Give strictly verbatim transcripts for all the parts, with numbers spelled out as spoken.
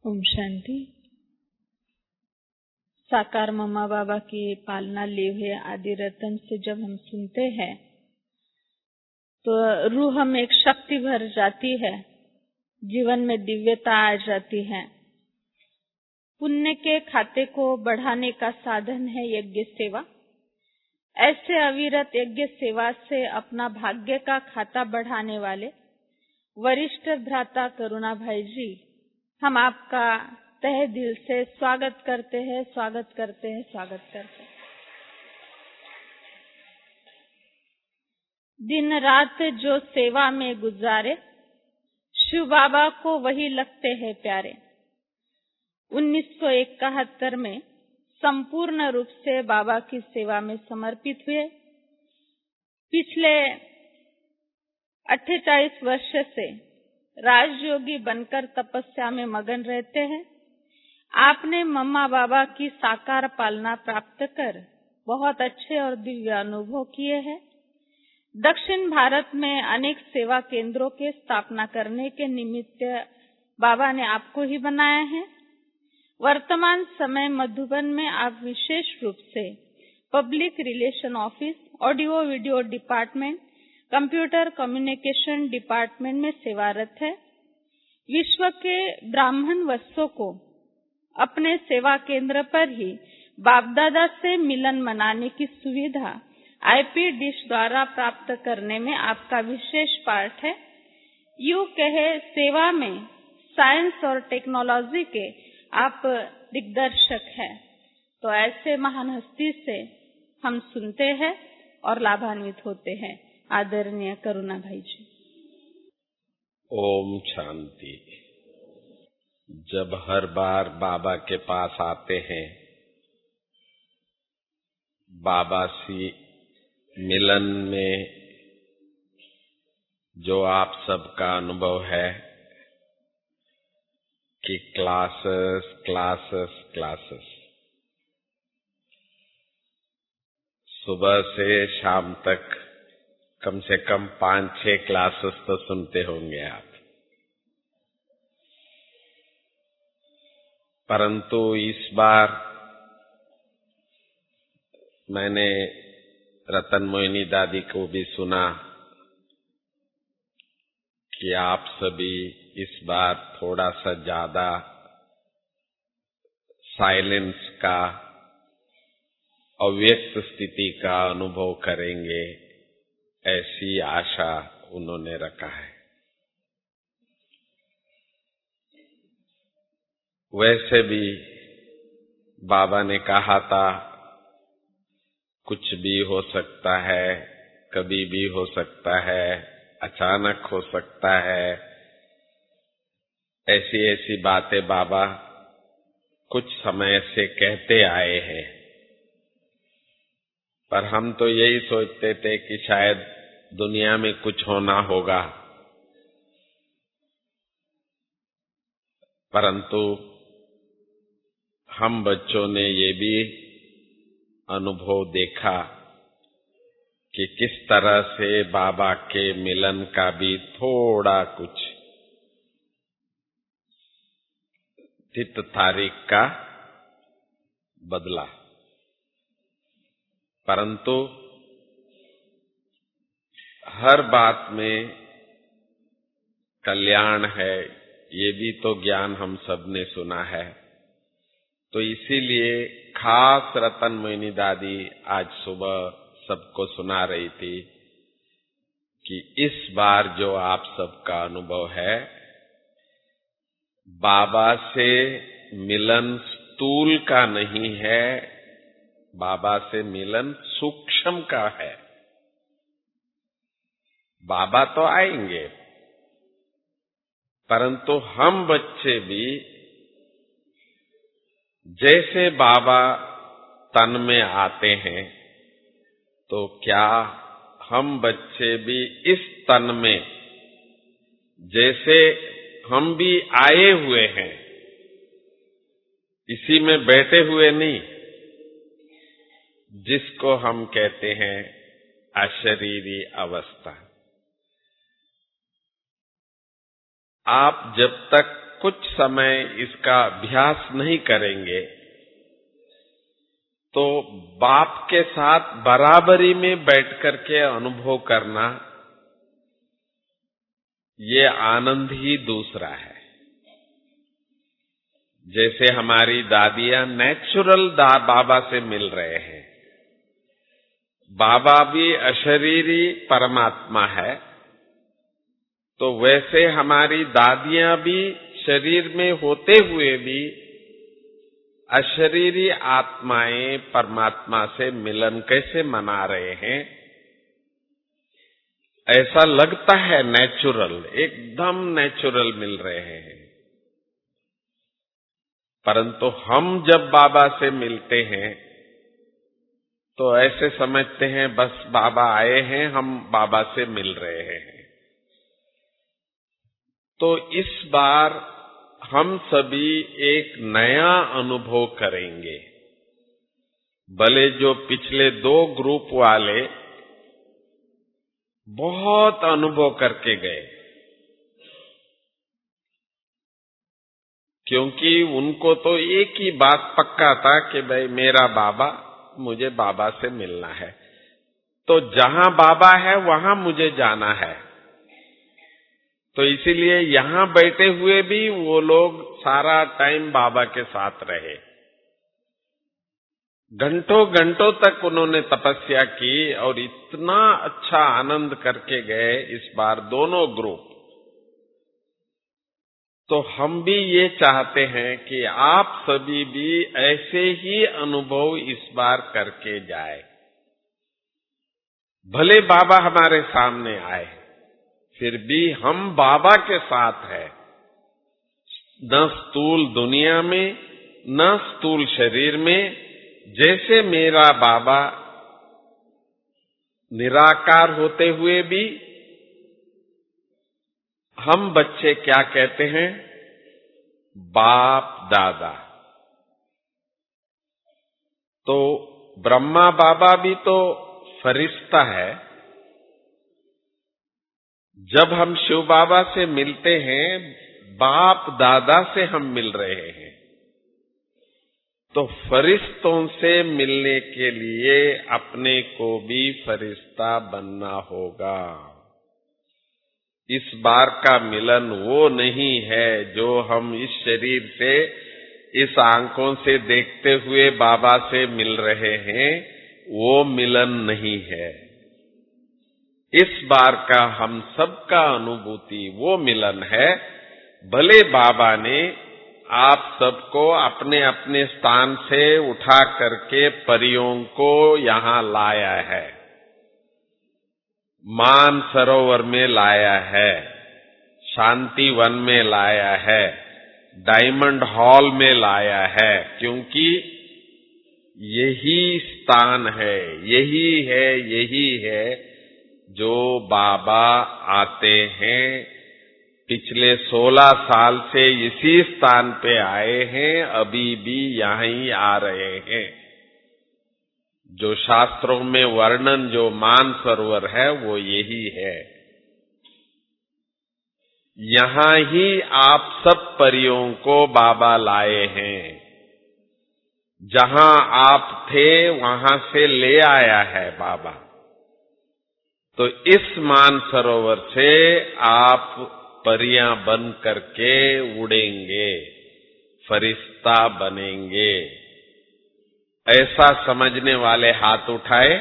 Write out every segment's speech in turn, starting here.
ओम शांति। साकार मम्मा बाबा की पालना लिए हुए आदि रतन से जब हम सुनते हैं तो रूह में एक शक्ति भर जाती है, जीवन में दिव्यता आ जाती है। पुण्य के खाते को बढ़ाने का साधन है यज्ञ सेवा। ऐसे अविरत यज्ञ सेवा से अपना भाग्य का खाता बढ़ाने वाले वरिष्ठ भ्राता करुणा भाई जी, हम आपका तहे दिल से स्वागत करते हैं, स्वागत करते हैं, स्वागत करते हैं। दिन रात जो सेवा में गुजारे, शिव बाबा को वही लगते हैं प्यारे। उन्नीस सौ इकहत्तर में संपूर्ण रूप से बाबा की सेवा में समर्पित हुए। पिछले अट्ठाईस वर्ष से राजयोगी बनकर तपस्या में मगन रहते हैं। आपने मम्मा बाबा की साकार पालना प्राप्त कर बहुत अच्छे और दिव्य अनुभव किए हैं। दक्षिण भारत में अनेक सेवा केंद्रों के स्थापना करने के निमित्त बाबा ने आपको ही बनाया है। वर्तमान समय मधुबन में आप विशेष रूप से public relation office, audio video department, computer communication department में सेवारत है। विश्व के ब्राह्मण वत्सों को अपने सेवा केंद्र पर ही बापदादा से मिलन मनाने की सुविधा आईपी डिश द्वारा प्राप्त करने में आपका विशेष पार्ट है। यूं कहे सेवा में साइंस और टेक्नोलॉजी के आप दिग्दर्शक हैं। तो ऐसे महान हस्ती से हम सुनते हैं और लाभान्वित होते हैं। आदरणीय करुणा भाई जी। ओम शांति। जब हर बार बाबा के पास आते हैं, बाबा से मिलन में जो आप सबका अनुभव है कि क्लासेस क्लासेस क्लासेस सुबह से शाम तक कम से कम पांच छह क्लासेस तो सुनते होंगे आप। परंतु इस बार मैंने रतन मोहिनी दादी को भी सुना कि आप सभी इस बार थोड़ा सा ज्यादा साइलेंस का, अव्यक्त स्थिति का अनुभव करेंगे, ऐसी आशा उन्होंने रखा है। वैसे भी बाबा ने कहा था कुछ भी हो सकता है, कभी भी हो सकता है, अचानक हो सकता है। ऐसी ऐसी बातें बाबा कुछ समय से कहते आए हैं। पर हम तो यही सोचते थे कि शायद दुनिया में कुछ होना होगा, परंतु हम बच्चों ने ये भी अनुभव देखा कि किस तरह से बाबा के मिलन का भी थोड़ा कुछ तिथ तारीख का बदला। परंतु हर बात में कल्याण है, ये भी तो ज्ञान हम सब ने सुना है। तो इसीलिए खास रतन मोहिनी दादी आज सुबह सबको सुना रही थी कि इस बार जो आप सबका अनुभव है, बाबा से मिलन स्थूल का नहीं है, बाबा से मिलन सूक्ष्म का है। बाबा तो आएंगे, परंतु हम बच्चे भी जैसे बाबा तन में आते हैं, तो क्या हम बच्चे भी इस तन में जैसे हम भी आए हुए हैं, इसी में बैठे हुए नहीं, जिसको हम कहते हैं अशरीरी अवस्था। आप जब तक कुछ समय इसका अभ्यास नहीं करेंगे तो बाप के साथ बराबरी में बैठ करके अनुभव करना, ये आनंद ही दूसरा है। जैसे हमारी दादियां नेचुरल दा बाबा से मिल रहे हैं, बाबा भी अशरीरी परमात्मा है, तो वैसे हमारी दादियां भी शरीर में होते हुए भी अशरीरी आत्माएं परमात्मा से मिलन कैसे मना रहे हैं, ऐसा लगता है नेचुरल, एकदम नेचुरल मिल रहे हैं। परंतु हम जब बाबा से मिलते हैं तो ऐसे समझते हैं बस बाबा आए हैं, हम बाबा से मिल रहे हैं। तो इस बार हम सभी एक नया अनुभव करेंगे। भले जो पिछले दो ग्रुप वाले बहुत अनुभव करके गए, क्योंकि उनको तो एक ही बात पक्का था कि भाई मेरा बाबा, मुझे बाबा से मिलना है, तो जहां बाबा है वहां मुझे जाना है। तो इसीलिए यहां बैठे हुए भी वो लोग सारा टाइम बाबा के साथ रहे। घंटों घंटों तक उन्होंने तपस्या की और इतना अच्छा आनंद करके गए इस बार दोनों ग्रुप। तो हम भी ये चाहते हैं कि आप सभी भी ऐसे ही अनुभव इस बार करके जाए। भले बाबा हमारे सामने आए, फिर भी हम बाबा के साथ हैं, न स्थूल दुनिया में न स्थूल शरीर में। जैसे मेरा बाबा निराकार होते हुए भी हम बच्चे क्या कहते हैं, बाप दादा। तो ब्रह्मा बाबा भी तो फरिश्ता है। जब हम शिव बाबा से मिलते हैं, बाप दादा से हम मिल रहे हैं। तो फरिश्तों से मिलने के लिए अपने को भी फरिश्ता बनना होगा। इस बार का मिलन वो नहीं है जो हम इस शरीर से, इस आंखों से देखते हुए बाबा से मिल रहे हैं, वो मिलन नहीं है। इस बार का हम सबका अनुभूति वो मिलन है। भले बाबा ने आप सबको अपने अपने स्थान से उठा करके परियों को यहां लाया है, मान सरोवर में लाया है, शांति वन में लाया है, डायमंड हॉल में लाया है, क्योंकि यही स्थान है, यही है, यही है जो बाबा आते हैं। पिछले सोलह साल से इसी स्थान पे आए हैं, अभी भी यहीं आ रहे हैं। जो शास्त्रों में वर्णन जो मान सरोवर है वो यही है। यहां ही आप सब परियों को बाबा लाए हैं। जहां आप थे वहां से ले आया है बाबा। तो इस मान सरोवर से आप परियां बन करके उड़ेंगे, फरिश्ता बनेंगे। ऐसा समझने वाले हाथ उठाए।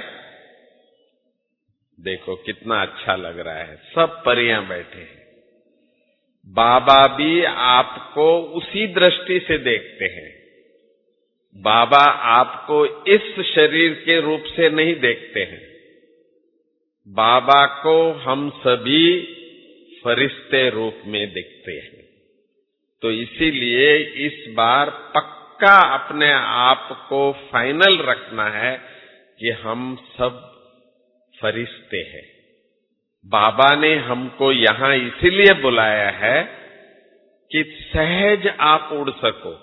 देखो कितना अच्छा लग रहा है, सब परियां बैठे हैं। बाबा भी आपको उसी दृष्टि से देखते हैं। बाबा आपको इस शरीर के रूप से नहीं देखते हैं। बाबा को हम सभी फरिश्ते रूप में दिखते हैं। तो इसीलिए इस बार पक्का अपने आप को फाइनल रखना है कि हम सब फरिश्ते हैं। बाबा ने हमको यहां इसीलिए बुलाया है कि सहज आप उड़ सको।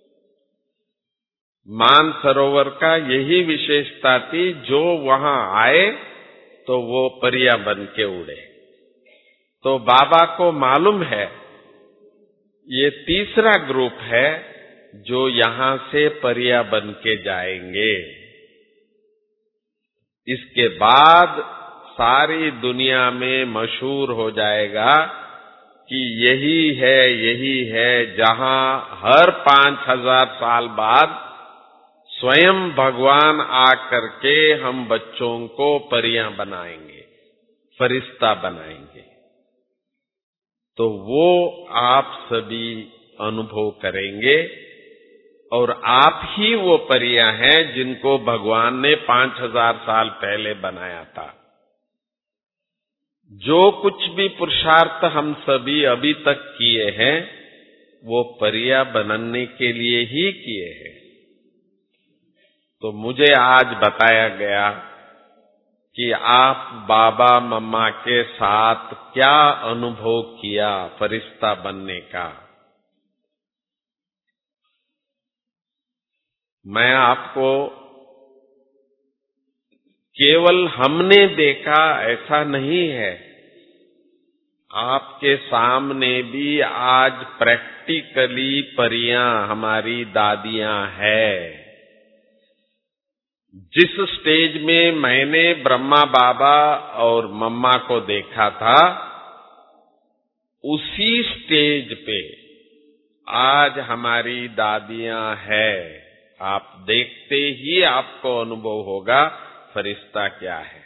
मान सरोवर का यही विशेषता थी, जो वहां आए तो वो परियां बन के उड़े। तो बाबा को मालूम है ये तीसरा ग्रुप है जो यहाँ से परिया बन के जाएंगे। इसके बाद सारी दुनिया में मशहूर हो जाएगा कि यही है यही है जहां हर पांच हजार साल बाद स्वयं भगवान आकर के हम बच्चों को परियां बनाएंगे, फरिश्ता बनाएंगे। तो वो आप सभी अनुभव करेंगे और आप ही वो परियां हैं जिनको भगवान ने पांच हजार साल पहले बनाया था। जो कुछ भी पुरुषार्थ हम सभी अभी तक किए हैं वो परियां बनने के लिए ही किए हैं। तो मुझे आज बताया गया कि आप बाबा मम्मा के साथ क्या अनुभव किया फरिश्ता बनने का। मैं आपको केवल हमने देखा ऐसा नहीं है, आपके सामने भी आज प्रैक्टिकली परियां हमारी दादियां हैं। जिस स्टेज में मैंने ब्रह्मा बाबा और मम्मा को देखा था, उसी स्टेज पे आज हमारी दादियां हैं। आप देखते ही आपको अनुभव होगा फरिश्ता क्या है।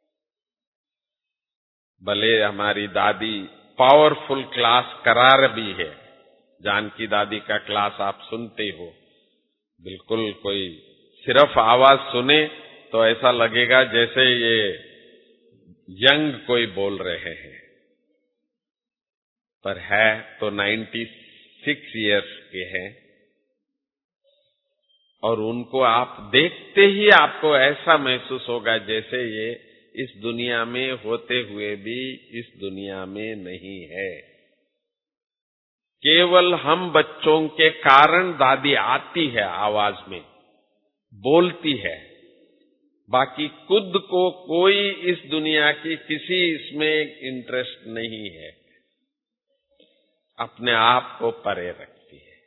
भले हमारी दादी पावरफुल क्लास करार भी है, जानकी दादी का क्लास आप सुनते हो, बिल्कुल कोई सिर्फ आवाज सुने तो ऐसा लगेगा जैसे ये यंग कोई बोल रहे हैं, पर है तो नाइन्टी सिक्स इयर्स के हैं। और उनको आप देखते ही आपको ऐसा महसूस होगा जैसे ये इस दुनिया में होते हुए भी इस दुनिया में नहीं है। केवल हम बच्चों के कारण दादी आती है, आवाज में बोलती है, बाकी खुद को कोई इस दुनिया की किसी इसमें इंटरेस्ट नहीं है, अपने आप को परे रखती है।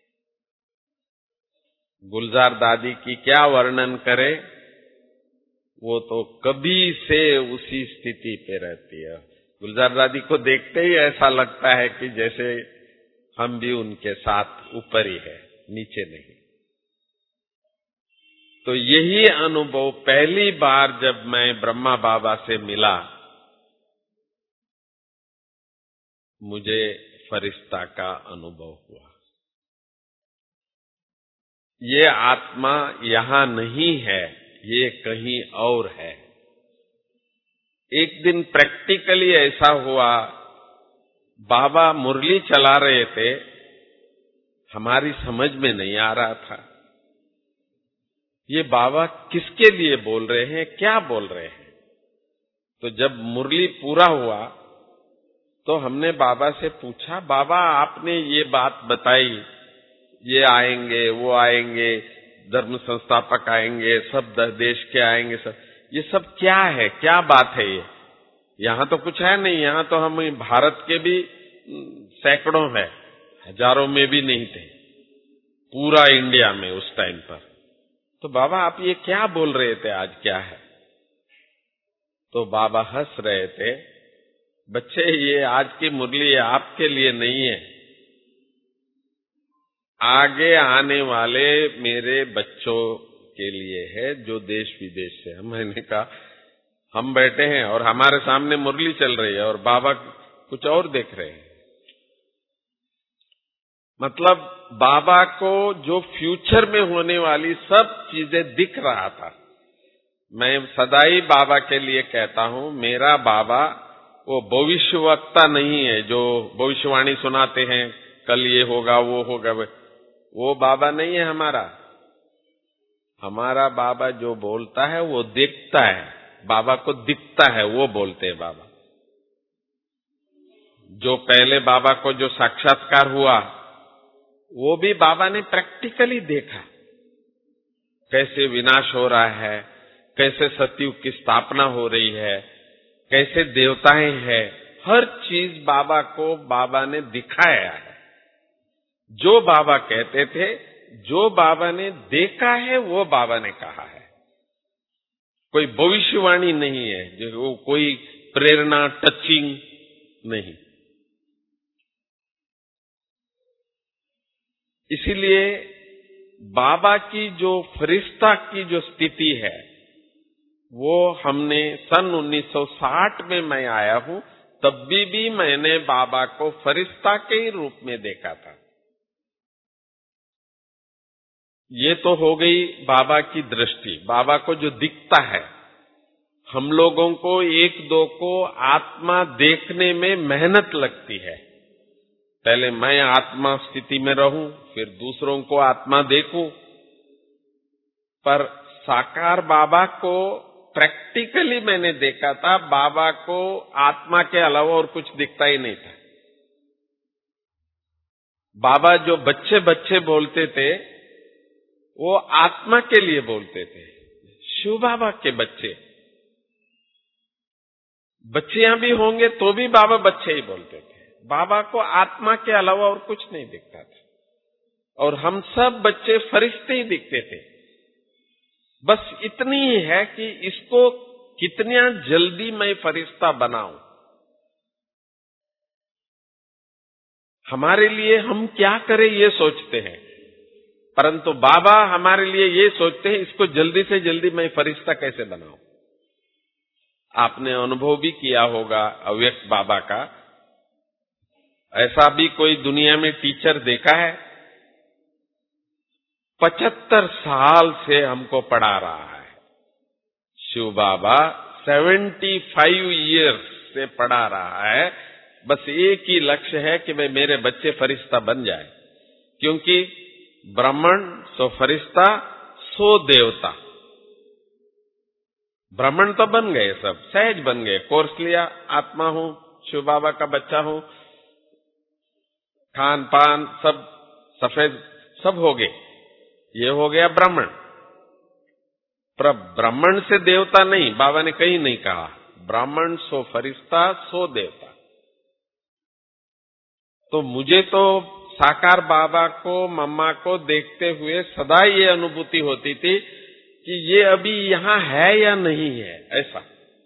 गुलजार दादी की क्या वर्णन करे, वो तो कभी से उसी स्थिति पे रहती है। गुलजार दादी को देखते ही ऐसा लगता है कि जैसे हम भी उनके साथ ऊपर ही है, नीचे नहीं। तो यही अनुभव पहली बार जब मैं ब्रह्मा बाबा से मिला, मुझे फरिश्ता का अनुभव हुआ। ये आत्मा यहां नहीं है, ये कहीं और है। एक दिन प्रैक्टिकली ऐसा हुआ, बाबा मुरली चला रहे थे, हमारी समझ में नहीं आ रहा था ये बाबा किसके लिए बोल रहे हैं, क्या बोल रहे हैं। तो जब मुरली पूरा हुआ तो हमने बाबा से पूछा, बाबा आपने ये बात बताई, ये आएंगे वो आएंगे, धर्म संस्थापक आएंगे, सब देश के आएंगे, सब ये सब क्या है, क्या बात है ये? यहाँ तो कुछ है नहीं, यहाँ तो हम भारत के भी सैकड़ों है, हजारों में भी नहीं थे, पूरा इंडिया में उस टाइम पर। तो बाबा आप ये क्या बोल रहे थे, आज क्या है? तो बाबा हंस रहे थे, बच्चे ये आज की मुरली आपके लिए नहीं है, आगे आने वाले मेरे बच्चों के लिए है जो देश विदेश से। मैंने कहा हम बैठे हैं और हमारे सामने मुरली चल रही है और बाबा कुछ और देख रहे हैं। मतलब बाबा को जो फ्यूचर में होने वाली सब चीजें दिख रहा था। मैं सदा ही बाबा के लिए कहता हूं, मेरा बाबा वो भविष्यवक्ता नहीं है जो भविष्यवाणी सुनाते हैं, कल ये होगा वो होगा, वो बाबा नहीं है हमारा। हमारा बाबा जो बोलता है वो दिखता है, बाबा को दिखता है, वो बोलते हैं बाबा। जो पहले बाबा को जो साक्षात्कार हुआ वो भी बाबा ने प्रैक्टिकली देखा, कैसे विनाश हो रहा है, कैसे सतयुग की स्थापना हो रही है, कैसे देवताएं हैं, हर चीज बाबा को बाबा ने दिखाया है। जो बाबा कहते थे, जो बाबा ने देखा है वो बाबा ने कहा है। कोई भविष्यवाणी नहीं है, जो कोई प्रेरणा टचिंग नहीं। इसीलिए बाबा की जो फरिश्ता की जो स्थिति है, वो हमने सन उन्नीस सौ साठ में मैं आया हूं, तब भी, भी मैंने बाबा को फरिश्ता के ही रूप में देखा था। ये तो हो गई बाबा की दृष्टि, बाबा को जो दिखता है। हम लोगों को एक दो को आत्मा देखने में मेहनत लगती है। पहले मैं आत्मा स्थिति में रहूं, फिर दूसरों को आत्मा देखूं। पर साकार बाबा को प्रैक्टिकली मैंने देखा था, बाबा को आत्मा के अलावा और कुछ दिखता ही नहीं था। बाबा जो बच्चे बच्चे बोलते थे, वो आत्मा के लिए बोलते थे। शिव बाबा के बच्चे, बच्चियां भी होंगे तो भी बाबा बच्चे ही बोलते थे। बाबा को आत्मा के अलावा और कुछ नहीं दिखता था, और हम सब बच्चे फरिश्ते ही दिखते थे। बस इतनी ही है कि इसको कितना जल्दी मैं फरिश्ता बनाऊं। हमारे लिए हम क्या करें ये सोचते हैं, परंतु बाबा हमारे लिए ये सोचते हैं, इसको जल्दी से जल्दी मैं फरिश्ता कैसे बनाऊं। आपने अनुभव भी किया होगा अव्यक्त बाबा का। ऐसा भी कोई दुनिया में टीचर देखा है? पचहत्तर साल से हमको पढ़ा रहा है शिव बाबा, पचहत्तर इयर्स से पढ़ा रहा है। बस एक ही लक्ष्य है कि भाई मेरे बच्चे फरिश्ता बन जाए, क्योंकि ब्राह्मण सो फरिश्ता सो देवता। ब्राह्मण तो बन गए, सब सहज बन गए, कोर्स लिया, आत्मा हूं, शिव बाबा का बच्चा हूं, खान पान सब सफेद सब हो गए, ये हो गया ब्राह्मण। पर ब्राह्मण से देवता नहीं, बाबा ने कहीं नहीं कहा ब्राह्मण सो फरिश्ता सो देवता। तो मुझे तो साकार बाबा को, मम्मा को देखते हुए सदा ये अनुभूति होती थी कि ये अभी यहां है या नहीं है। ऐसा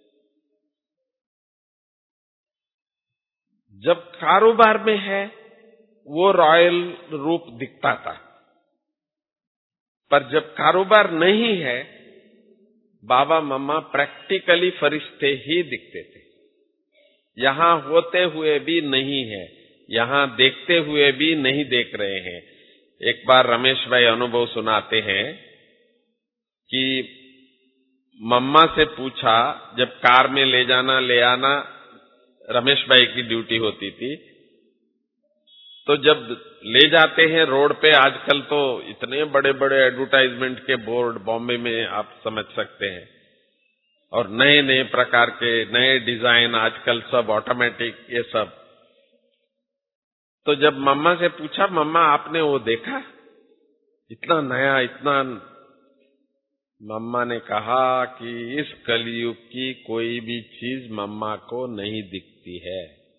जब कारोबार में है वो रॉयल रूप दिखता था, पर जब कारोबार नहीं है बाबा मम्मा प्रैक्टिकली फरिश्ते ही दिखते थे। यहां होते हुए भी नहीं है, यहां देखते हुए भी नहीं देख रहे हैं। एक बार रमेश भाई अनुभव सुनाते हैं कि मम्मा से पूछा, जब कार में ले जाना ले आना रमेश भाई की ड्यूटी होती थी, तो जब ले जाते हैं रोड पे, आजकल तो इतने बड़े बड़े एडवर्टाइजमेंट के बोर्ड बॉम्बे में आप समझ सकते हैं, और नए नए प्रकार के नए डिजाइन, आजकल सब ऑटोमेटिक, ये सब। तो जब मम्मा से पूछा, मम्मा आपने वो देखा इतना नया, इतना, मम्मा ने कहा कि इस कलयुग की कोई भी चीज मम्मा को नहीं दिखती है।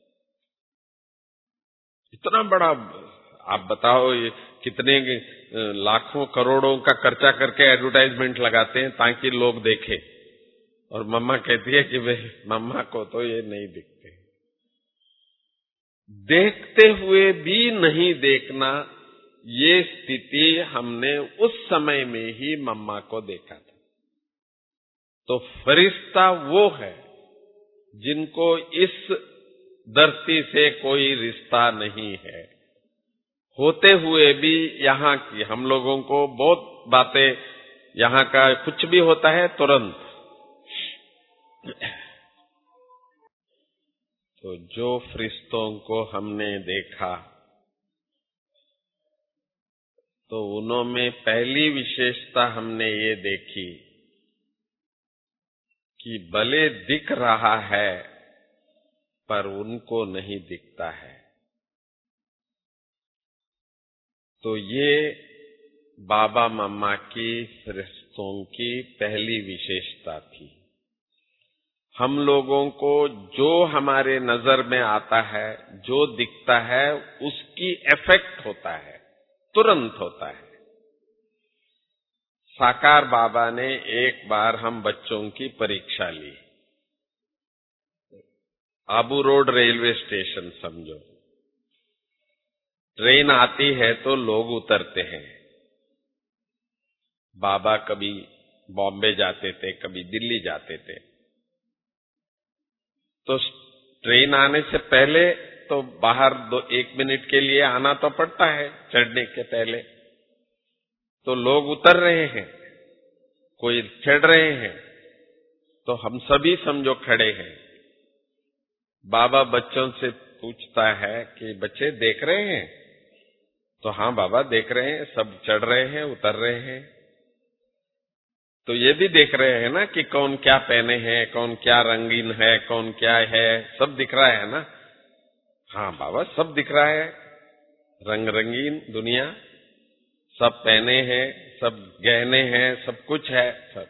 इतना बड़ा, आप बताओ ये कितने लाखों करोड़ों का खर्चा करके एडवर्टाइजमेंट लगाते हैं ताकि लोग देखें, और मम्मा कहती है कि भाई मम्मा को तो ये नहीं दिखते। देखते हुए भी नहीं देखना, ये स्थिति हमने उस समय में ही मम्मा को देखा था। तो फरिश्ता वो है जिनको इस धरती से कोई रिश्ता नहीं है, होते हुए भी यहाँ की हम लोगों को बहुत बातें, यहाँ का कुछ भी होता है तुरंत। तो जो फरिश्तों को हमने देखा, तो उनमें पहली विशेषता हमने ये देखी कि भले दिख रहा है पर उनको नहीं दिखता है। तो ये बाबा मम्मा की फरिश्तों की पहली विशेषता थी। हम लोगों को जो हमारे नजर में आता है, जो दिखता है, उसकी इफेक्ट होता है। तुरंत होता है। साकार बाबा ने एक बार हम बच्चों की परीक्षा ली। आबू रोड रेलवे स्टेशन समझो, ट्रेन आती है तो लोग उतरते हैं। बाबा कभी बॉम्बे जाते थे, कभी दिल्ली जाते थे, तो ट्रेन आने से पहले तो बाहर दो एक मिनट के लिए आना तो पड़ता है चढ़ने के पहले। तो लोग उतर रहे हैं, कोई चढ़ रहे हैं, तो हम सभी समझो खड़े हैं। बाबा बच्चों से पूछता है कि बच्चे देख रहे हैं? तो हाँ बाबा देख रहे हैं, सब चढ़ रहे हैं, उतर रहे हैं। तो ये भी देख रहे हैं ना कि कौन क्या पहने हैं, कौन क्या रंगीन है, कौन क्या है, सब दिख रहा है ना? हाँ बाबा सब दिख रहा है, रंग रंगीन दुनिया, सब पहने हैं, सब गहने हैं, सब कुछ है सब।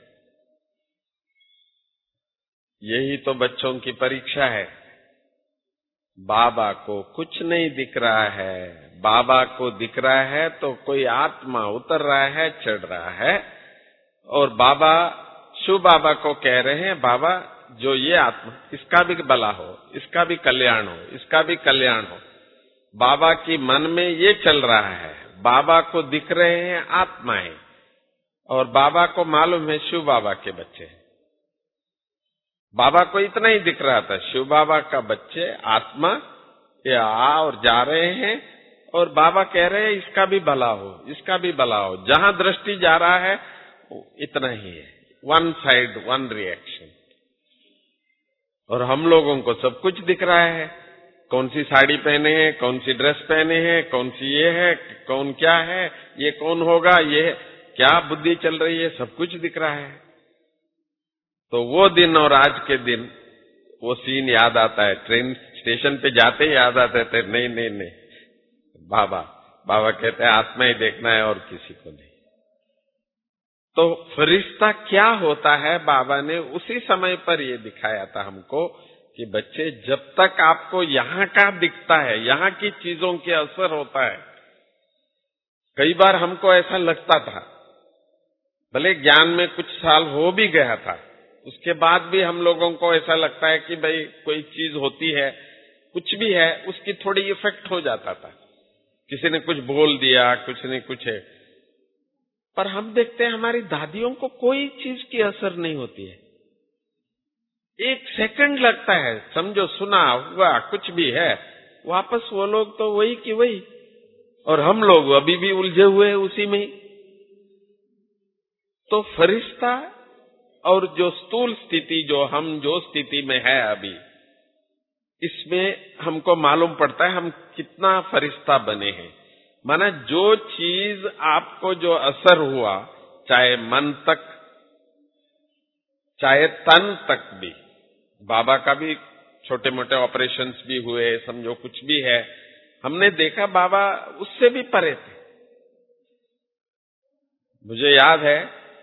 यही तो बच्चों की परीक्षा है। बाबा को कुछ नहीं दिख रहा है, बाबा को दिख रहा है तो कोई आत्मा उतर रहा है, चढ़ रहा है, और बाबा शिव बाबा को कह रहे हैं बाबा जो ये आत्मा, इसका भी भला हो, इसका भी कल्याण हो, इसका भी कल्याण हो। बाबा की मन में ये चल रहा है, बाबा को दिख रहे हैं आत्माएं, और बाबा को मालूम है शिव बाबा के बच्चे हैं। बाबा को इतना ही दिख रहा था, शिव बाबा का बच्चे आत्मा ये आ और जा रहे हैं, और बाबा कह रहे हैं इसका भी भला हो, इसका भी भला हो। जहां दृष्टि जा रहा है इतना ही है, वन साइड वन रिएक्शन। और हम लोगों को सब कुछ दिख रहा है, कौन सी साड़ी पहने हैं, कौन सी ड्रेस पहने हैं, कौन सी ये है, कौन क्या है, ये कौन होगा, ये क्या बुद्धि चल रही है, सब कुछ दिख रहा है। तो वो दिन और आज के दिन वो सीन याद आता है। ट्रेन स्टेशन पे जाते ही याद आते थे, नहीं नहीं नहीं बाबा बाबा कहते हैं आत्मा ही देखना है और किसी को नहीं। तो फरिश्ता क्या होता है, बाबा ने उसी समय पर ये दिखाया था हमको कि बच्चे जब तक आपको यहाँ का दिखता है, यहाँ की चीजों के असर होता है। कई बार हमको ऐसा लगता था, भले ज्ञान में कुछ साल हो भी गया था, उसके बाद भी हम लोगों को ऐसा लगता है कि भाई कोई चीज होती है, कुछ भी है, उसकी थोड़ी इफेक्ट हो जाता था। किसी ने कुछ बोल दिया, कुछ ने कुछ है, पर हम देखते हैं हमारी दादियों को कोई चीज की असर नहीं होती है। एक सेकंड लगता है, समझो सुना हुआ कुछ भी है, वापस वो लोग तो वही की वही, और हम लोग अभी भी उलझे हुए हैं उसी में ही। तो फरिश्ता और जो स्थूल स्थिति, जो हम जो स्थिति में है अभी, इसमें हमको मालूम पड़ता है हम कितना फरिश्ता बने हैं। माना जो चीज आपको जो असर हुआ, चाहे मन तक चाहे तन तक भी, बाबा का भी छोटे मोटे ऑपरेशंस भी हुए, समझो कुछ भी है, हमने देखा बाबा उससे भी परे थे। मुझे याद है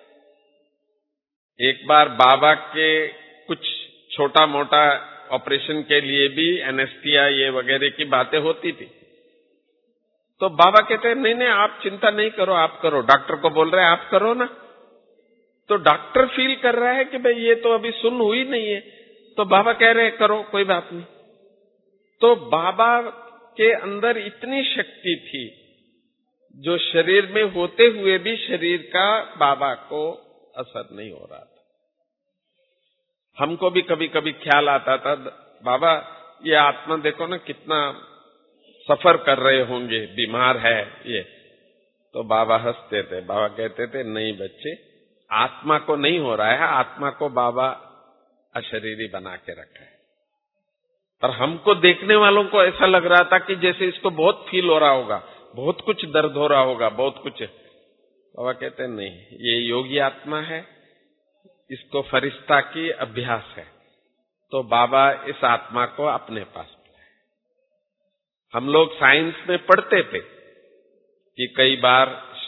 एक बार बाबा के कुछ छोटा मोटा ऑपरेशन के लिए भी एनेस्थीसिया ये वगैरह की बातें होती थी। तो बाबा कहते हैं नहीं नहीं आप चिंता नहीं करो, आप करो, डॉक्टर को बोल रहे हैं आप करो ना। तो डॉक्टर फील कर रहा है कि भाई ये तो अभी सुन हुई नहीं है, तो बाबा कह रहे हैं करो, कोई बात नहीं। तो बाबा के अंदर इतनी शक्ति थी जो शरीर में होते हुए भी शरीर का बाबा को असर नहीं हो रहा था। हमको भी कभी कभी ख्याल आता था, बाबा ये आत्मा देखो ना कितना सफर कर रहे होंगे, बीमार है ये। तो बाबा हंसते थे, बाबा कहते थे नहीं बच्चे, आत्मा को नहीं हो रहा है, आत्मा को बाबा अशरीरी बना के रखा है। पर हमको देखने वालों को ऐसा लग रहा था कि जैसे इसको बहुत फील हो रहा होगा, बहुत कुछ दर्द हो रहा होगा, बहुत कुछ। बाबा कहते नहीं, ये योगी आत्मा है, इसको फरिश्ता की अभ्यास है। तो बाबा इस आत्मा को अपने पास बुलाए। हम लोग साइंस में पढ़ते थे कि कई बार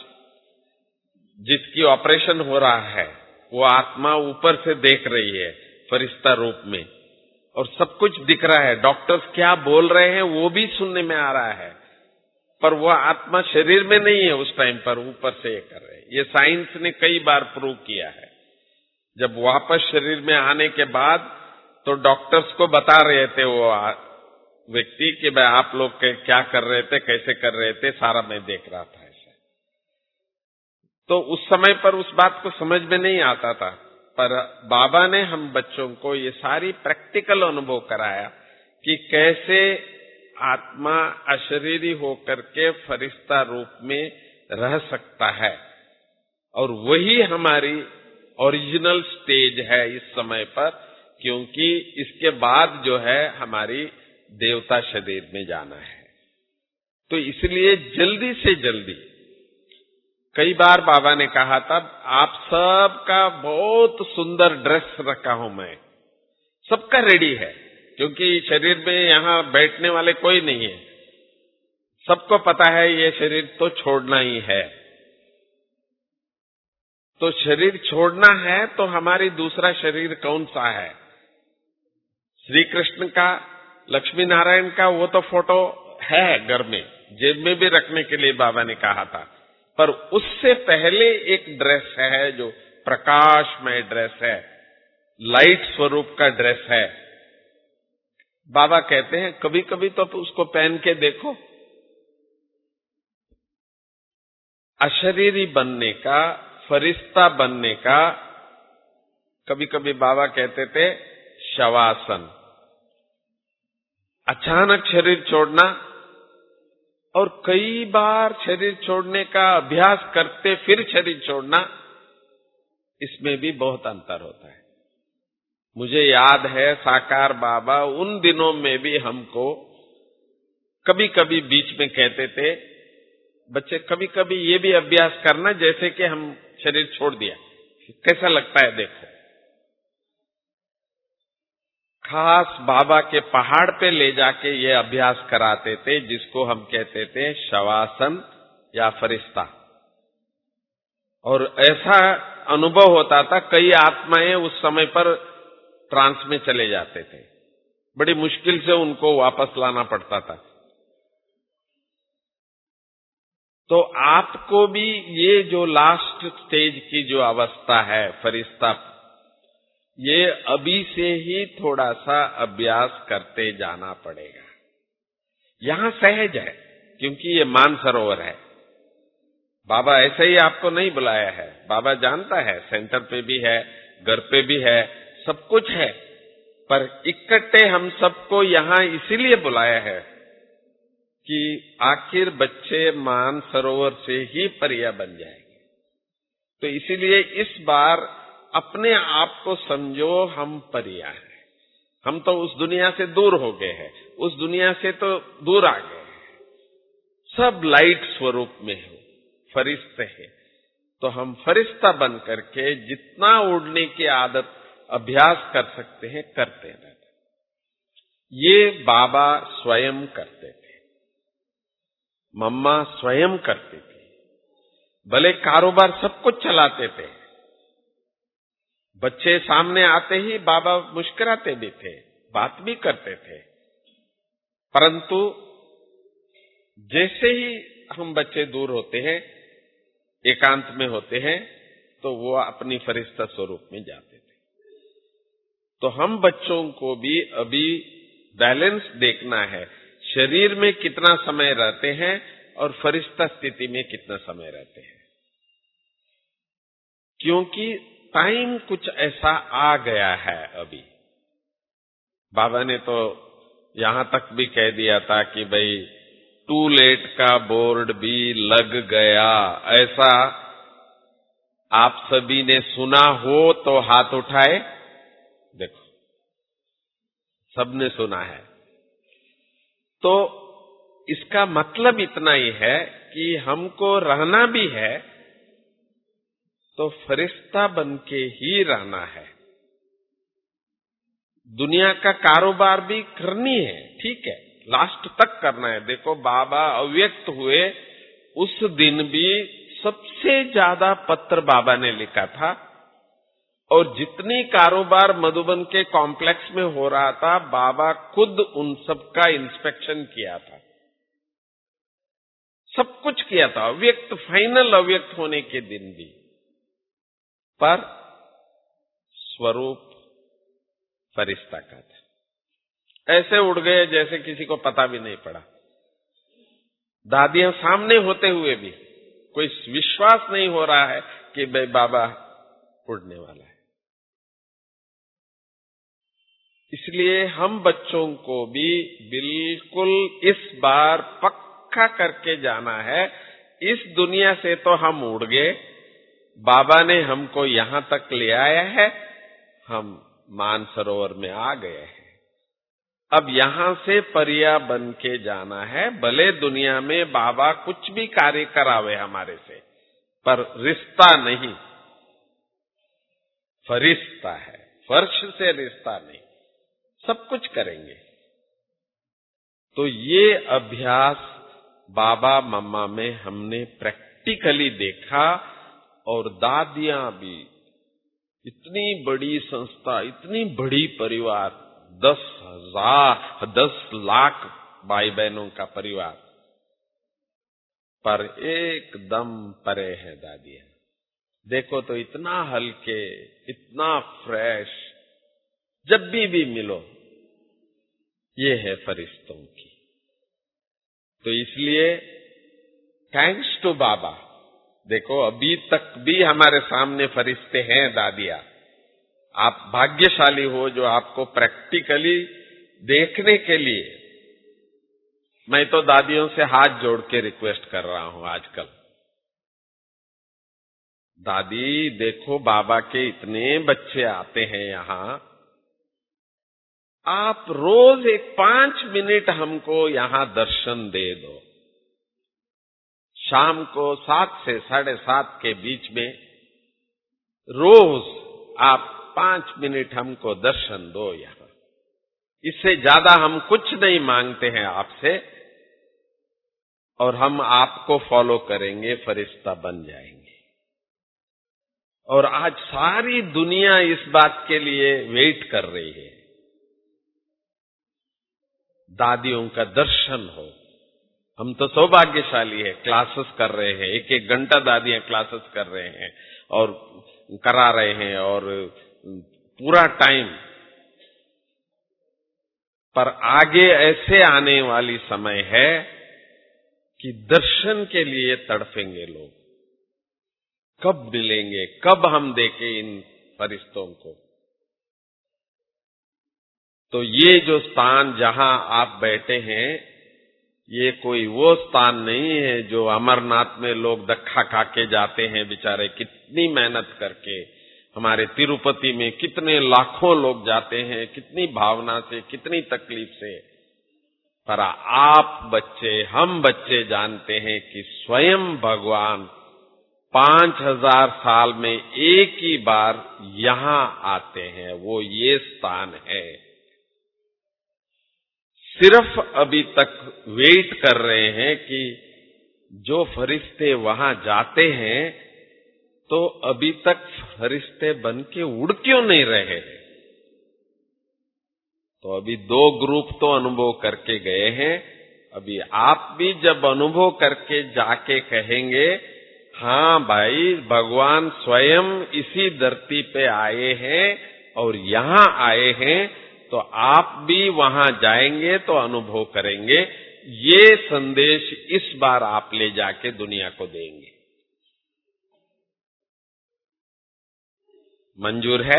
जिसकी ऑपरेशन हो रहा है वो आत्मा ऊपर से देख रही है फरिश्ता रूप में, और सब कुछ दिख रहा है, डॉक्टर्स क्या बोल रहे हैं वो भी सुनने में आ रहा है। पर वो आत्मा शरीर में नहीं है उस टाइम पर, ऊपर से ये कर रहे हैं। ये साइंस ने कई बार प्रूव किया है। जब वापस शरीर में आने के बाद तो डॉक्टर्स को बता रहे थे वो व्यक्ति कि भाई आप लोग क्या कर रहे थे, कैसे कर रहे थे, सारा मैं देख रहा था ऐसा। तो उस समय पर उस बात को समझ में नहीं आता था, पर बाबा ने हम बच्चों को ये सारी प्रैक्टिकल अनुभव कराया कि कैसे आत्मा अशरीरी होकर के फरिश्ता रूप में रह सकता है, और वही हमारी ओरिजिनल स्टेज है इस समय पर, क्योंकि इसके बाद जो है हमारी देवता शरीर में जाना है। तो इसलिए जल्दी से जल्दी, कई बार बाबा ने कहा था आप सबका बहुत सुंदर ड्रेस रखा हूं मैं, सबका रेडी है, क्योंकि शरीर में यहां बैठने वाले कोई नहीं है, सबको पता है ये शरीर तो छोड़ना ही है। तो शरीर छोड़ना है तो हमारी दूसरा शरीर कौन सा है? श्री कृष्ण का, लक्ष्मी नारायण का वो तो फोटो है घर में, जेब में भी रखने के लिए बाबा ने कहा था, पर उससे पहले एक ड्रेस है जो प्रकाशमय ड्रेस है, लाइट स्वरूप का ड्रेस है। बाबा कहते हैं कभी कभी तो उसको पहन के देखो। अशरीरी बनने का, फरिश्ता बनने का, कभी कभी बाबा कहते थे शवासन, अचानक शरीर छोड़ना, और कई बार शरीर छोड़ने का अभ्यास करते फिर शरीर छोड़ना, इसमें भी बहुत अंतर होता है। मुझे याद है साकार बाबा उन दिनों में भी हमको कभी कभी बीच में कहते थे, बच्चे कभी कभी ये भी अभ्यास करना जैसे कि हम शरीर छोड़ दिया, कैसा लगता है देखो। खास बाबा के पहाड़ पे ले जाके ये अभ्यास कराते थे, जिसको हम कहते थे शवासन या फरिश्ता। और ऐसा अनुभव होता था, कई आत्माएं उस समय पर ट्रांस में चले जाते थे, बड़ी मुश्किल से उनको वापस लाना पड़ता था। तो आपको भी ये जो लास्ट स्टेज की जो अवस्था है फरिश्ता, ये अभी से ही थोड़ा सा अभ्यास करते जाना पड़ेगा। यहां सहज है क्योंकि ये मानसरोवर है। बाबा ऐसे ही आपको नहीं बुलाया है, बाबा जानता है सेंटर पे भी है, घर पे भी है, सब कुछ है, पर इकट्ठे हम सबको यहां इसीलिए बुलाया है कि आखिर बच्चे मानसरोवर से ही परिया बन जाएंगे। तो इसीलिए इस बार अपने आप को समझो हम परिया हैं। हम तो उस दुनिया से दूर हो गए हैं, उस दुनिया से तो दूर आ गए हैं, सब लाइट स्वरूप में हो, फरिश्ते हैं। तो हम फरिश्ता बन करके जितना उड़ने की आदत अभ्यास कर सकते हैं करते रहते। ये बाबा स्वयं करते थे, मम्मा स्वयं करती थी, भले कारोबार सब कुछ चलाते थे। बच्चे सामने आते ही बाबा मुस्कुराते भी थे, बात भी करते थे, परंतु जैसे ही हम बच्चे दूर होते हैं, एकांत में होते हैं, तो वो अपनी फरिश्ता स्वरूप में जाते थे। तो हम बच्चों को भी अभी बैलेंस देखना है, शरीर में कितना समय रहते हैं और फरिश्ता स्थिति में कितना समय रहते हैं, क्योंकि टाइम कुछ ऐसा आ गया है अभी। बाबा ने तो यहां तक भी कह दिया था कि भाई टू लेट का बोर्ड भी लग गया। ऐसा आप सभी ने सुना हो तो हाथ उठाए, देखो सबने सुना है। तो इसका मतलब इतना ही है कि हमको रहना भी है तो फरिश्ता बन के ही रहना है। दुनिया का कारोबार भी करनी है, ठीक है, लास्ट तक करना है। देखो बाबा अव्यक्त हुए उस दिन भी सबसे ज्यादा पत्र बाबा ने लिखा था, और जितनी कारोबार मधुबन के कॉम्प्लेक्स में हो रहा था, बाबा खुद उन सब का इंस्पेक्शन किया था। सब कुछ किया था, अव्यक्त, फाइनल अव्यक्त होने के दिन भी, पर स्वरूप फरिश्ता का था। ऐसे उड़ गए जैसे किसी को पता भी नहीं पड़ा। दादियां सामने होते हुए भी कोई विश्वास नहीं हो रहा है कि भाई बाबा उड़ने वाला है। इसलिए हम बच्चों को भी बिल्कुल इस बार पक्का करके जाना है, इस दुनिया से तो हम उड़ गए, बाबा ने हमको यहां तक ले आया है, हम मानसरोवर में आ गए हैं। अब यहां से परिया बन के जाना है। भले दुनिया में बाबा कुछ भी कार्य करावे हमारे से, पर रिश्ता नहीं, फरिश्ता है, फर्श से रिश्ता नहीं, सब कुछ करेंगे। तो ये अभ्यास बाबा मम्मा में हमने प्रैक्टिकली देखा, और दादियां भी, इतनी बड़ी संस्था, इतनी बड़ी परिवार, दस हजार दस लाख भाई बहनों का परिवार, पर एकदम परे है दादियां। देखो तो इतना हल्के, इतना फ्रेश, जब भी भी मिलो, ये है फरिश्तों की। तो इसलिए थैंक्स टू बाबा। देखो अभी तक भी हमारे सामने फरिश्ते हैं दादिया। आप भाग्यशाली हो जो आपको प्रैक्टिकली देखने के लिए, मैं तो दादियों से हाथ जोड़ के रिक्वेस्ट कर रहा हूं आजकल, दादी देखो बाबा के इतने बच्चे आते हैं यहां, आप रोज एक पांच मिनट हमको यहां दर्शन दे दो। शाम को सात से साढ़े सात के बीच में रोज आप पांच मिनट हमको दर्शन दो यहां। इससे ज्यादा हम कुछ नहीं मांगते हैं आपसे, और हम आपको फॉलो करेंगे, फरिश्ता बन जाएंगे। और आज सारी दुनिया इस बात के लिए वेट कर रही है, दादियों का दर्शन हो। हम तो सौभाग्यशाली है, क्लासेस कर रहे हैं, एक एक घंटा दादियां क्लासेस कर रहे हैं और करा रहे हैं, और पूरा टाइम। पर आगे ऐसे आने वाली समय है कि दर्शन के लिए तड़पेंगे लोग, कब मिलेंगे, कब हम देखें इन फरिश्तों को। तो ये जो स्थान जहां आप बैठे हैं, ये कोई वो स्थान नहीं है जो अमरनाथ में लोग धक्का खा के जाते हैं बेचारे, कितनी मेहनत करके। हमारे तिरुपति में कितने लाखों लोग जाते हैं, कितनी भावना से, कितनी तकलीफ से। पर आप बच्चे, हम बच्चे जानते हैं कि स्वयं भगवान पांच हजार साल में एक ही बार यहां आते हैं, वो ये स्थान है। सिर्फ अभी तक वेट कर रहे हैं कि जो फरिश्ते वहां जाते हैं, तो अभी तक फरिश्ते बन के उड़ क्यों नहीं रहे। तो अभी दो ग्रुप तो अनुभव करके गए हैं, अभी आप भी जब अनुभव करके जाके कहेंगे, हाँ भाई भगवान स्वयं इसी धरती पे आए हैं और यहां आए हैं, तो आप भी वहां जाएंगे तो अनुभव करेंगे। ये संदेश इस बार आप ले जाके दुनिया को देंगे। मंजूर है?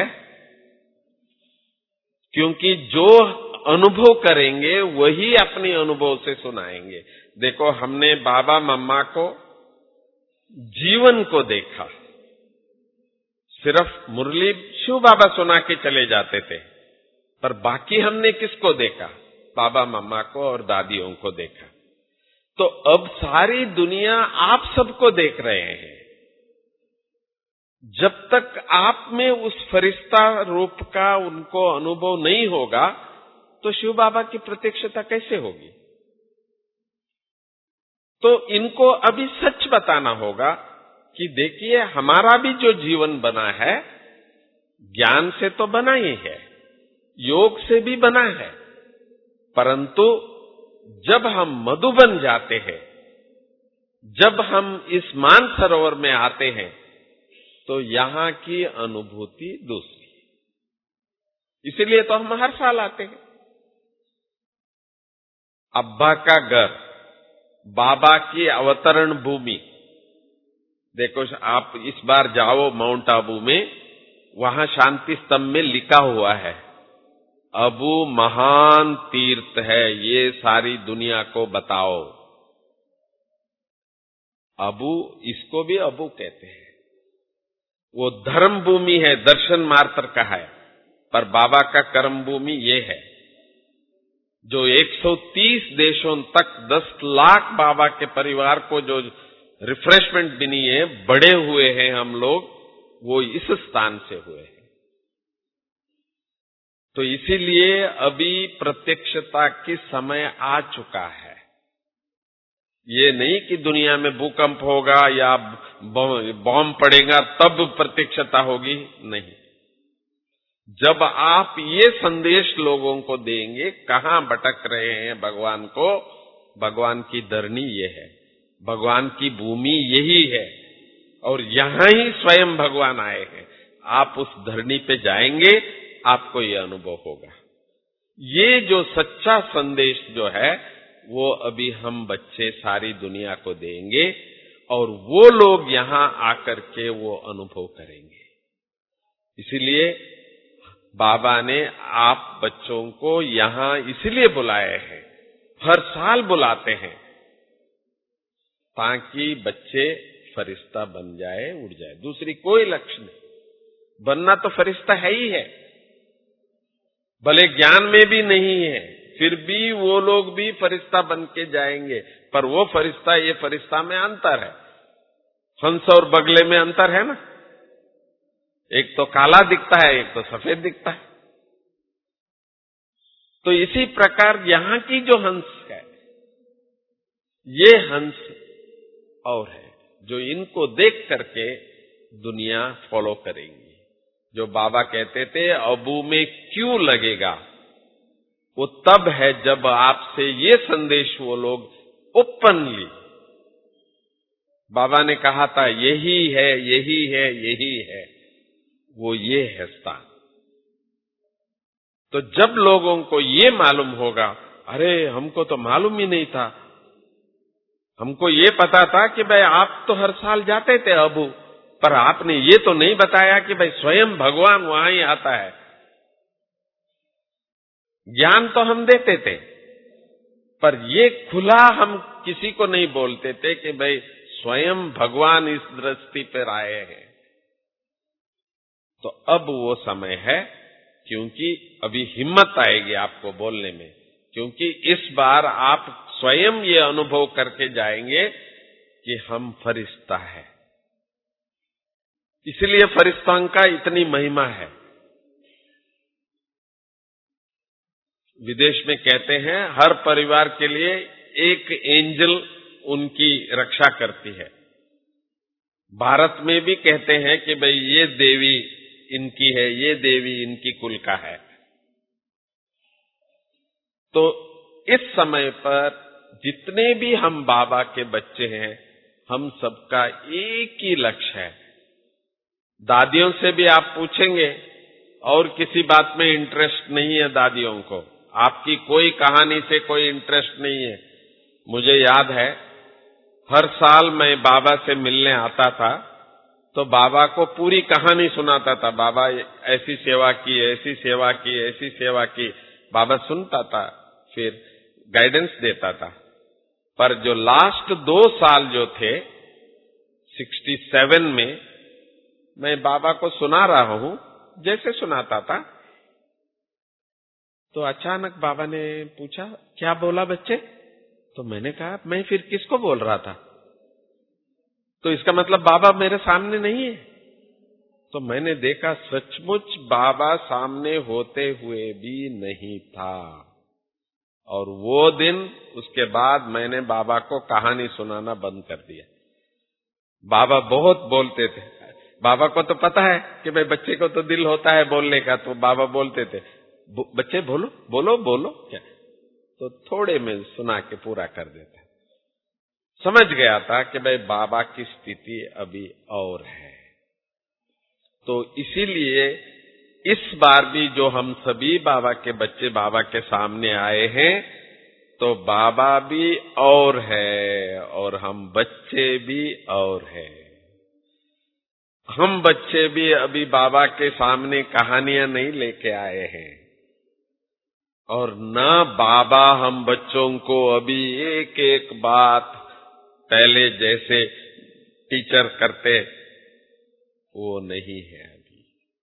क्योंकि जो अनुभव करेंगे वही अपने अनुभव से सुनाएंगे। देखो हमने बाबा मम्मा को, जीवन को देखा, सिर्फ मुरली शिव बाबा सुना के चले जाते थे, पर बाकी हमने किसको देखा? बाबा मम्मा को और दादियों को देखा। तो अब सारी दुनिया आप सबको देख रहे हैं। जब तक आप में उस फरिश्ता रूप का उनको अनुभव नहीं होगा, तो शिव बाबा की प्रत्यक्षता कैसे होगी? तो इनको अभी सच बताना होगा कि देखिए हमारा भी जो जीवन बना है, ज्ञान से तो बना ही है, योग से भी बना है, परंतु जब हम मधुबन जाते हैं जब हम इस मानसरोवर में आते हैं तो यहाँ की अनुभूति दूसरी, इसीलिए तो हम हर साल आते हैं। अब्बा का घर, बाबा की अवतरण भूमि। देखो, आप इस बार जाओ माउंट आबू में, वहां शांति स्तंभ में लिखा हुआ है, अबू महान तीर्थ है, ये सारी दुनिया को बताओ। अबू, इसको भी अबू कहते हैं। वो धर्म भूमि है, दर्शन मात्र का है, पर बाबा का कर्म भूमि ये है। जो एक सौ तीस देशों तक दस लाख बाबा के परिवार को जो रिफ्रेशमेंट मिली है, बड़े हुए हैं हम लोग, वो इस स्थान से हुए हैं। तो इसीलिए अभी प्रत्यक्षता की समय आ चुका है। ये नहीं कि दुनिया में भूकंप होगा या बॉम्ब पड़ेगा तब प्रत्यक्षता होगी, नहीं। जब आप ये संदेश लोगों को देंगे, कहां भटक रहे हैं भगवान को, भगवान की धरनी ये है, भगवान की भूमि यही है, और यहां ही स्वयं भगवान आए हैं। आप उस धरनी पे जाएंगे, आपको ये अनुभव होगा। ये जो सच्चा संदेश जो है, वो अभी हम बच्चे सारी दुनिया को देंगे, और वो लोग यहां आकर के वो अनुभव करेंगे। इसीलिए बाबा ने आप बच्चों को यहां इसलिए बुलाए हैं, हर साल बुलाते हैं, ताकि बच्चे फरिश्ता बन जाए, उड़ जाए। दूसरी कोई लक्ष्य नहीं। बनना तो फरिश्ता है ही है, भले ज्ञान में भी नहीं है, फिर भी वो लोग भी फरिश्ता बन के जाएंगे। पर वो फरिश्ता, ये फरिश्ता में अंतर है। हंस और बगले में अंतर है ना, एक तो काला दिखता है, एक तो सफेद दिखता है। तो इसी प्रकार यहां की जो हंस है, ये हंस और है, जो इनको देख करके दुनिया फॉलो करेंगी। जो बाबा कहते थे अबू में क्यों लगेगा, वो तब है जब आपसे ये संदेश वो लोग ओपनली, बाबा ने कहा था यही है, यही है, यही है, वो ये है स्थान। तो जब लोगों को ये मालूम होगा, अरे हमको तो मालूम ही नहीं था, हमको ये पता था कि भाई आप तो हर साल जाते थे अबू, पर आपने ये तो नहीं बताया कि भाई स्वयं भगवान वहां ही आता है। ज्ञान तो हम देते थे, पर ये खुला हम किसी को नहीं बोलते थे कि भाई स्वयं भगवान इस दृष्टि पर आए हैं। तो अब वो समय है, क्योंकि अभी हिम्मत आएगी आपको बोलने में, क्योंकि इस बार आप स्वयं ये अनुभव करके जाएंगे कि हम फरिश्ता है। इसलिए फरिश्तों का इतनी महिमा है। विदेश में कहते हैं हर परिवार के लिए एक एंजल उनकी रक्षा करती है। भारत में भी कहते हैं कि भाई ये देवी इनकी है, ये देवी इनकी कुल का है। तो इस समय पर जितने भी हम बाबा के बच्चे हैं, हम सबका एक ही लक्ष्य है। दादियों से भी आप पूछेंगे और किसी बात में इंटरेस्ट नहीं है दादियों को, आपकी कोई कहानी से कोई इंटरेस्ट नहीं है। मुझे याद है हर साल मैं बाबा से मिलने आता था तो बाबा को पूरी कहानी सुनाता था। बाबा ऐसी सेवा की, ऐसी सेवा की, ऐसी सेवा की। बाबा सुनता था, फिर गाइडेंस देता था। पर जो लास्ट दो साल जो थे सड़सठ में, मैं बाबा को सुना रहा हूं जैसे सुनाता था, तो अचानक बाबा ने पूछा, क्या बोला बच्चे? तो मैंने कहा मैं फिर किसको बोल रहा था? तो इसका मतलब बाबा मेरे सामने नहीं है। तो मैंने देखा सचमुच बाबा सामने होते हुए भी नहीं था। और वो दिन उसके बाद मैंने बाबा को कहानी सुनाना बंद कर दिया। बाबा बहुत बोलते थे, बाबा को तो पता है कि भाई बच्चे को तो दिल होता है बोलने का, तो बाबा बोलते थे बच्चे बोलो बोलो बोलो क्या, तो थोड़े में सुना के पूरा कर देते। समझ गया था कि भाई बाबा की स्थिति अभी और है। तो इसीलिए इस बार भी जो हम सभी बाबा के बच्चे बाबा के सामने आए हैं, तो बाबा भी और है और हम बच्चे भी और है। हम बच्चे भी अभी बाबा के सामने कहानियां नहीं लेके आए हैं, और न बाबा हम बच्चों को अभी एक एक बात पहले जैसे टीचर करते वो नहीं है। अभी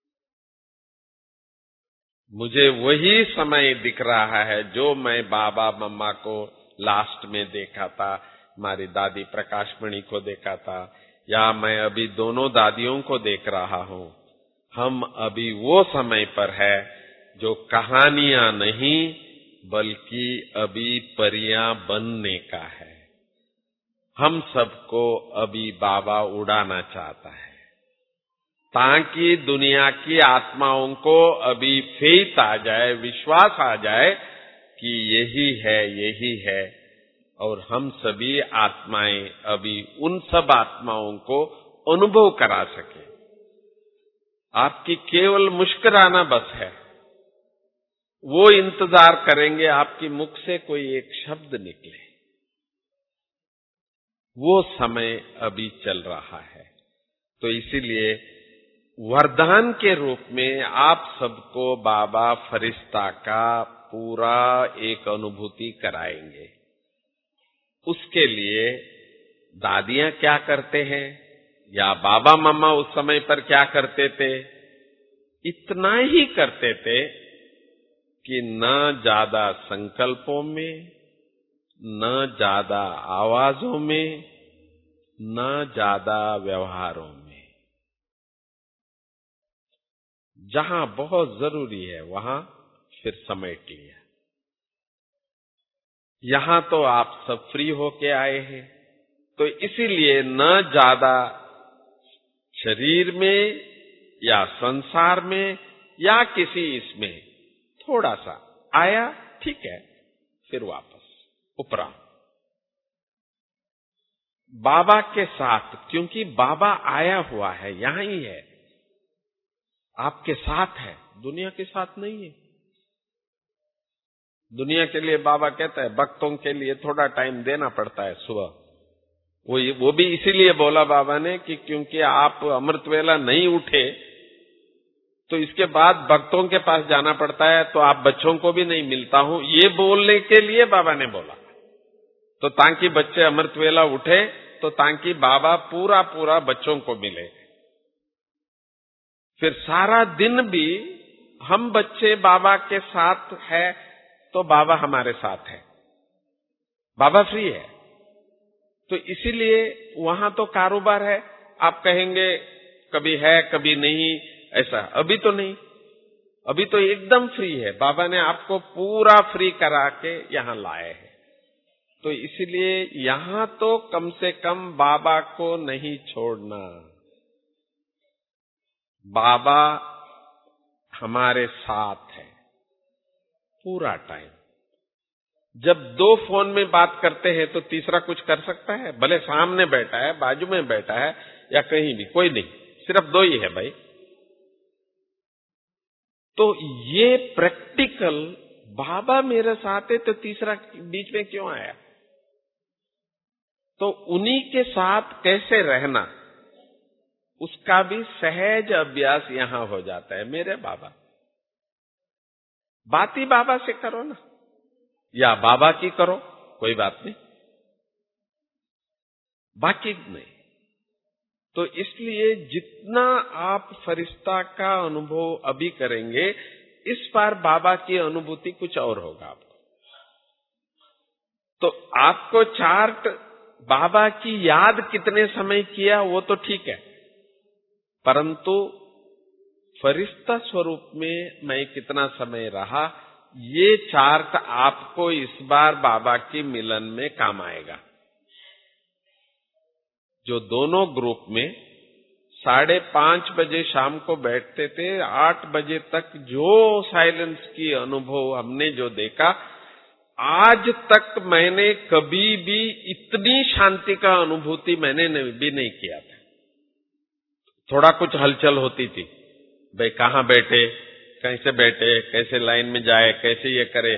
मुझे वही समय दिख रहा है जो मैं बाबा मम्मा को लास्ट में देखा था, हमारी दादी प्रकाशमणि को देखा था, या मैं अभी दोनों दादियों को देख रहा हूं। हम अभी वो समय पर है जो कहानियां नहीं बल्कि अभी परियां बनने का है। हम सबको अभी बाबा उड़ाना चाहता है ताकि दुनिया की आत्माओं को अभी फेथ आ जाए, विश्वास आ जाए कि यही है, यही है, और हम सभी आत्माएं अभी उन सब आत्माओं को अनुभव करा सके। आपकी केवल मुस्कुराना बस है, वो इंतजार करेंगे आपकी मुख से कोई एक शब्द निकले। वो समय अभी चल रहा है। तो इसीलिए वरदान के रूप में आप सबको बाबा फरिश्ता का पूरा एक अनुभूति कराएंगे। उसके लिए दादियां क्या करते हैं या बाबा मम्मा उस समय पर क्या करते थे, इतना ही करते थे कि न ज्यादा संकल्पों में, न ज्यादा आवाजों में, न ज्यादा व्यवहारों में। जहां बहुत जरूरी है वहां फिर समेट लिया। यहां तो आप सब फ्री होके आए हैं, तो इसीलिए न ज्यादा शरीर में या संसार में या किसी इसमें, थोड़ा सा आया ठीक है, फिर वापस उपराम बाबा के साथ, क्योंकि बाबा आया हुआ है, यहां ही है, आपके साथ है, दुनिया के साथ नहीं है। दुनिया के लिए बाबा कहता है भक्तों के लिए थोड़ा टाइम देना पड़ता है सुबह। वो वो भी इसीलिए बोला बाबा ने कि क्योंकि आप अमृत वेला नहीं उठे तो इसके बाद भक्तों के पास जाना पड़ता है, तो आप बच्चों को भी नहीं मिलता हूं, ये बोलने के लिए बाबा ने बोला। तो ताकि बच्चे अमृत वेला उठे, तो ताकि बाबा पूरा पूरा बच्चों को मिले। फिर सारा दिन भी हम बच्चे बाबा के साथ है तो बाबा हमारे साथ है, बाबा फ्री है। तो इसीलिए वहां तो कारोबार है, आप कहेंगे कभी है कभी नहीं, ऐसा अभी तो नहीं, अभी तो एकदम फ्री है। बाबा ने आपको पूरा फ्री करा के यहां लाए हैं। तो इसीलिए यहां तो कम से कम बाबा को नहीं छोड़ना। बाबा हमारे साथ है पूरा टाइम। जब दो फोन में बात करते हैं तो तीसरा कुछ कर सकता है? भले सामने बैठा है, बाजू में बैठा है या कहीं भी, कोई नहीं, सिर्फ दो ही है भाई। तो ये प्रैक्टिकल, बाबा मेरे साथ है तो तीसरा बीच में क्यों आया? तो उन्हीं के साथ कैसे रहना, उसका भी सहज अभ्यास यहां हो जाता है। मेरे बाबा, बात ही बाबा से करो ना, या बाबा की करो, कोई बात नहीं, बाकी नहीं। तो इसलिए जितना आप फरिश्ता का अनुभव अभी करेंगे, इस बार बाबा की अनुभूति कुछ और होगा आपको। तो आपको चार्ट बाबा की याद कितने समय किया वो तो ठीक है, परंतु फरिश्ता स्वरूप में मैं कितना समय रहा, ये चार्ट आपको इस बार बाबा के मिलन में काम आएगा। जो दोनों ग्रुप में साढ़े पांच बजे शाम को बैठते थे, आठ बजे तक जो साइलेंस की अनुभव हमने जो देखा, आज तक मैंने कभी भी इतनी शांति का अनुभूति मैंने भी नहीं किया था। थोड़ा कुछ हलचल होती थी, भाई कहाँ बैठे, कैसे बैठे, कैसे लाइन में जाए, कैसे ये करे।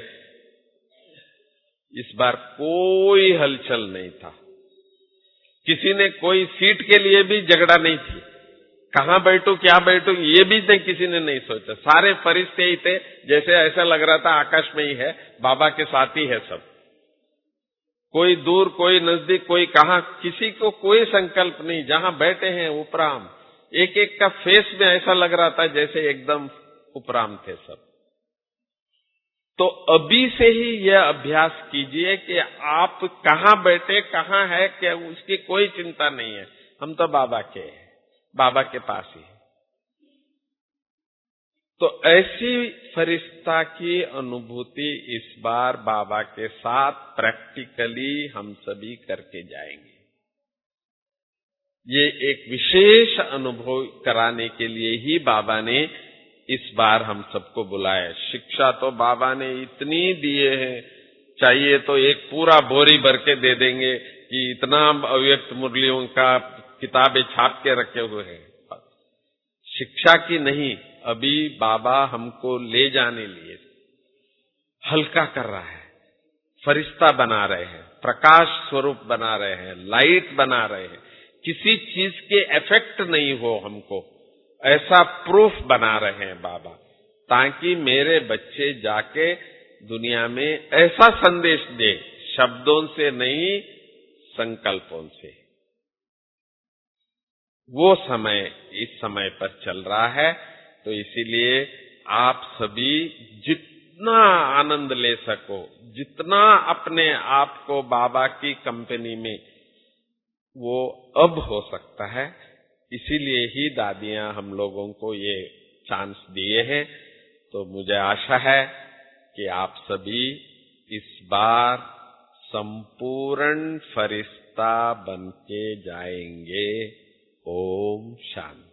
इस बार कोई हलचल नहीं था, किसी ने कोई सीट के लिए भी झगड़ा नहीं थी, कहाँ बैठूं क्या बैठूं ये भी नहीं, किसी ने नहीं सोचा। सारे फरिश्ते ही थे, जैसे ऐसा लग रहा था आकाश में ही है, बाबा के साथ ही है सब। कोई दूर कोई नजदीक कोई कहाँ, किसी को कोई संकल्प नहीं, जहां बैठे हैं उपराम। एक एक का फेस में ऐसा लग रहा था जैसे एकदम उपराम थे सब। तो अभी से ही यह अभ्यास कीजिए कि आप कहाँ बैठे कहाँ है, क्या उसकी कोई चिंता नहीं है, हम तो बाबा के हैं, बाबा के पास ही है। तो ऐसी फरिश्ता की अनुभूति इस बार बाबा के साथ प्रैक्टिकली हम सभी करके जाएंगे। ये एक विशेष अनुभव कराने के लिए ही बाबा ने इस बार हम सबको बुलाया। शिक्षा तो बाबा ने इतनी दिए हैं, चाहिए तो एक पूरा बोरी भर के दे देंगे कि इतना अव्यक्त मुरलियों का किताबें छाप के रखे हुए हैं। शिक्षा की नहीं, अभी बाबा हमको ले जाने लिए हल्का कर रहा है, फरिश्ता बना रहे हैं, प्रकाश स्वरूप बना रहे हैं, लाइट बना रहे हैं, किसी चीज के इफेक्ट नहीं हो हमको, ऐसा प्रूफ बना रहे हैं बाबा, ताकि मेरे बच्चे जाके दुनिया में ऐसा संदेश दे, शब्दों से नहीं संकल्पों से। वो समय इस समय पर चल रहा है। तो इसीलिए आप सभी जितना आनंद ले सको, जितना अपने आप को बाबा की कंपनी में, वो अब हो सकता है। इसीलिए ही दादियां हम लोगों को ये चांस दिए हैं। तो मुझे आशा है कि आप सभी इस बार संपूर्ण फरिश्ता बन के जाएंगे। ओम शांति।